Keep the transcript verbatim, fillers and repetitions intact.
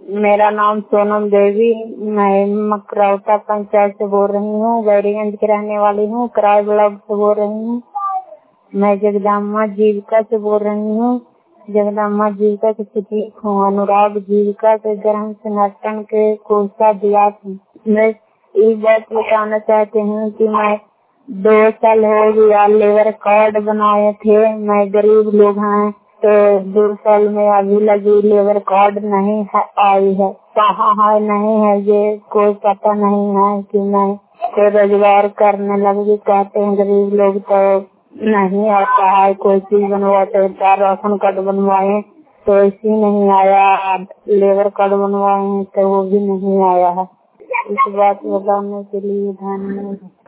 मेरा नाम सोनम देवी, मैं मकरौता पंचायत से बोल रही हूँ। गौरीगंज की रहने वाली हूँ। किराए ब्लॉक से बोल रही हूँ। मैं जगदम्बा जीविका से बोल रही हूँ। जगदम्बा जीविका की शिक्षक हूँ। अनुराग जीविका के ग्रहण संगठन के कोषा दिया थी। मैं एक बात बताना चाहती हूँ कि मैं दो साल हो गया लेबर कार्ड बनाए थे। मैं गरीब लोग हैं तो दो साल में अभी लगी लेबर कार्ड नहीं है, आई है। कहाँ है नहीं है ये कोई पता नहीं है कि मैं तो रोजगार करने लगी। कहते हैं गरीब लोग तो नहीं आता है कोई चीज बनवाते होता। राशन कार्ड बनवाए तो इसी नहीं आया। लेबर कार्ड बनवाए तो वो भी नहीं आया है। इस बात बताने के लिए धन्यवाद।